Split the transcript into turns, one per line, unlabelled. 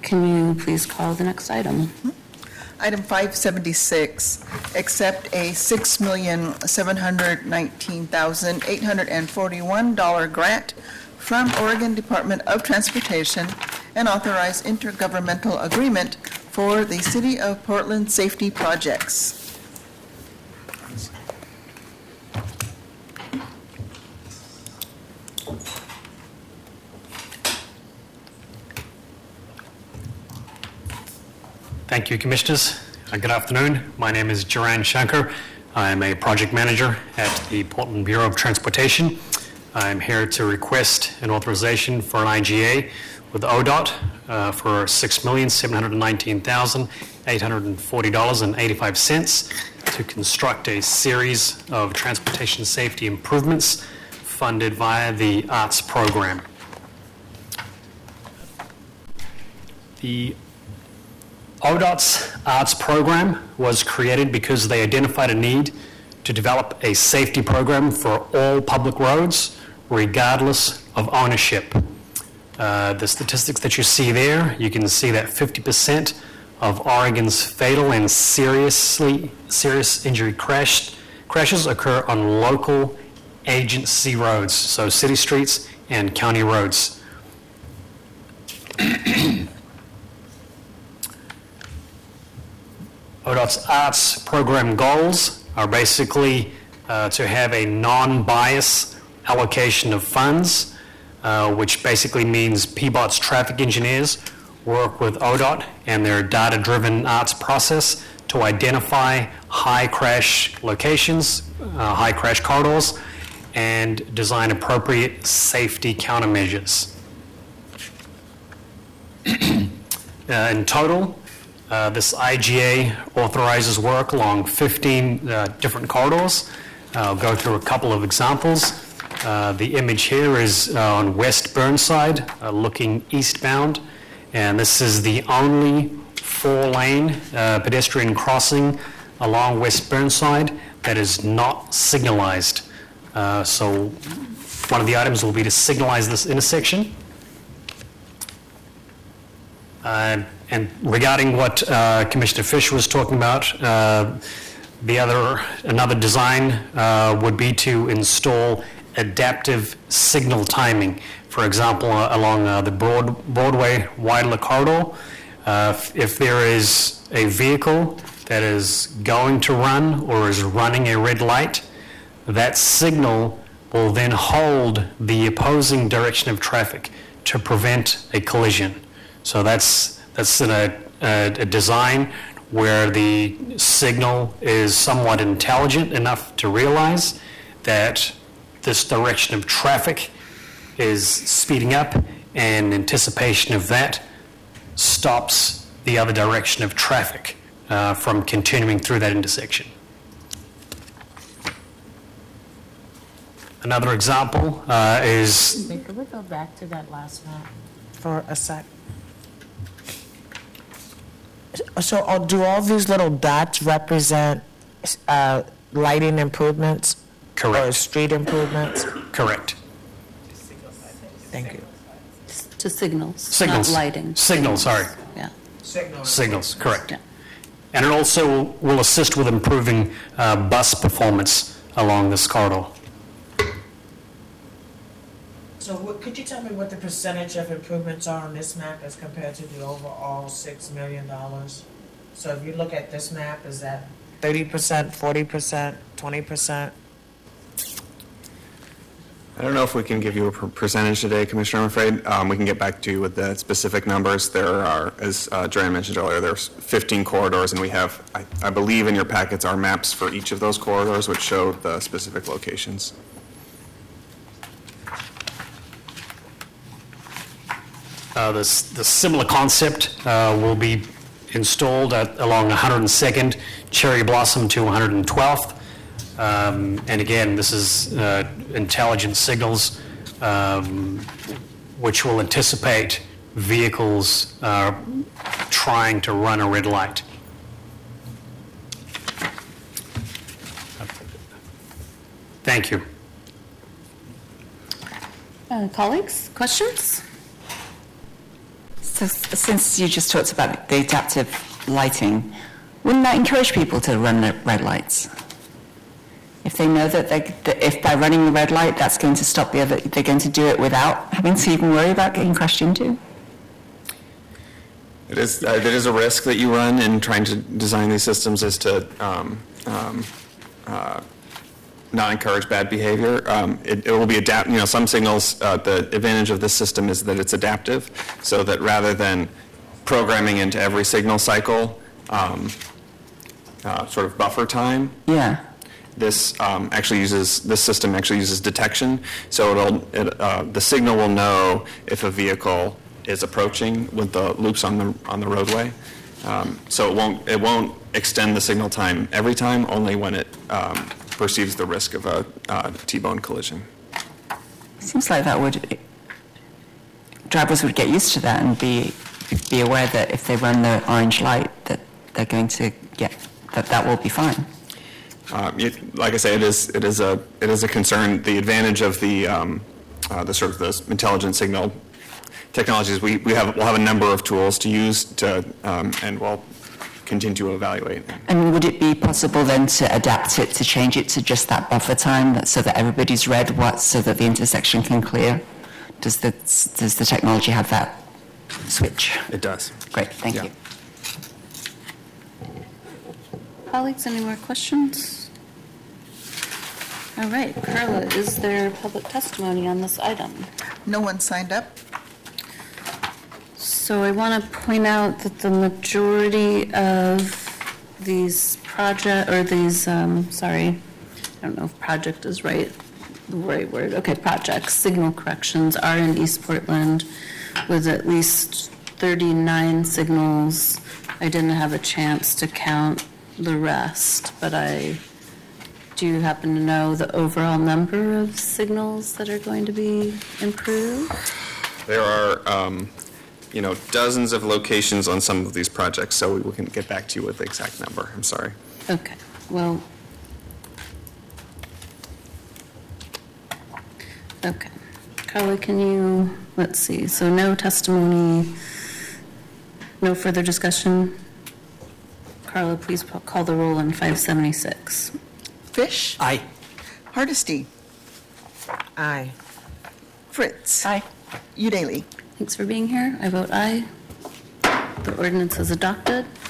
Can you please call the next item?
Item 576, accept a $6,719,841 grant from Oregon Department of Transportation and authorize intergovernmental agreement for the City of Portland safety projects.
Thank you, Commissioners. Good afternoon. My name is Jaran Shankar. I am a project manager at the Portland Bureau of Transportation. I'm here to request an authorization for an IGA with ODOT for $6,719,840.85 to construct a series of transportation safety improvements funded via the ARTS program. The ODOT's ARTS program was created because they identified a need to develop a safety program for all public roads, regardless of ownership. The statistics that you see there, you can see that 50% of Oregon's fatal and serious injury crashes occur on local agency roads, so city streets and county roads. ODOT's ARTS program goals are basically to have a non-bias allocation of funds, which basically means PBOT's traffic engineers work with ODOT and their data-driven ARTS process to identify high crash locations, high crash corridors, and design appropriate safety countermeasures. In total, this IGA authorizes work along 15 different corridors. I'll go through a couple of examples. The image here is on West Burnside, looking eastbound, and this is the only 4-lane pedestrian crossing along West Burnside that is not signalized. So one of the items will be to signalize this intersection. And regarding what Commissioner Fisher was talking about, another design would be to install adaptive signal timing. For example, along the Broadway Wilder corridor, if there is a vehicle that is going to run or is running a red light, that signal will then hold the opposing direction of traffic to prevent a collision. So that's a design where the signal is somewhat intelligent enough to realize that this direction of traffic is speeding up, and in anticipation of that stops the other direction of traffic from continuing through that intersection. Another example is...
Could we go back to that last one for a sec? So do all these little dots represent lighting improvements?
Correct.
Or street improvements?
Correct.
Thank you.
To signals,
Signals.
not lighting.
Signals, sorry.
Yeah.
Signals, correct.
Yeah.
And it also will assist with improving bus performance along this corridor.
So could you tell me what the percentage of improvements are on this map as compared to the overall $6 million? So if you look at this map, is that 30%, 40%, 20%?
I don't know if we can give you a percentage today, Commissioner, I'm afraid. We can get back to you with the specific numbers. There are, as Joanne mentioned earlier, there's 15 corridors, and we have, I believe in your packets, are maps for each of those corridors, which show the specific locations.
The similar concept will be installed along 102nd, Cherry Blossom to 112th. And again, this is intelligent signals which will anticipate vehicles trying to run a red light. Thank you.
Colleagues, questions?
So since you just talked about the adaptive lighting, wouldn't that encourage people to run the red lights? If they know that if by running the red light, that's going to stop the other, they're going to do it without having to even worry about getting crashed into?
It is, there is a risk that you run in trying to design these systems is to not encourage bad behavior. It will be some signals, the advantage of this system is that it's adaptive, so that rather than programming into every signal cycle sort of buffer time,
Yeah.
this system actually uses detection, so the signal will know if a vehicle is approaching with the loops on the roadway. So it won't extend the signal time every time, only when it perceives the risk of a T-bone collision.
Seems like drivers would get used to that and be aware that if they run the orange light, that they're going to get, that will be fine.
Like I say, it is a concern. The advantage of the sort of the intelligent signal technologies, we'll have a number of tools to use and we'll continue to evaluate.
And would it be possible then to adapt it, to change it to just that buffer time so that everybody's read so that the intersection can clear? Does the technology have that switch?
It does.
Great, thank
Yeah.
you.
Colleagues, any more questions? All right, Carla, is there public testimony on this item?
No one signed up?
So I want to point out that the majority of these I don't know if project is the right word. Okay, projects, signal corrections are in East Portland with at least 39 signals. I didn't have a chance to count the rest, but do you happen to know the overall number of signals that are going to be improved?
There are dozens of locations on some of these projects, so we can get back to you with the exact number. I'm sorry.
Okay, well, okay. Carla, can you, let's see, so no testimony, no further discussion? Carla, please call the roll on 576.
Fish?
Aye.
Hardesty?
Aye.
Fritz?
Aye.
Udaly?
Thanks for being here. I vote aye. The ordinance is adopted.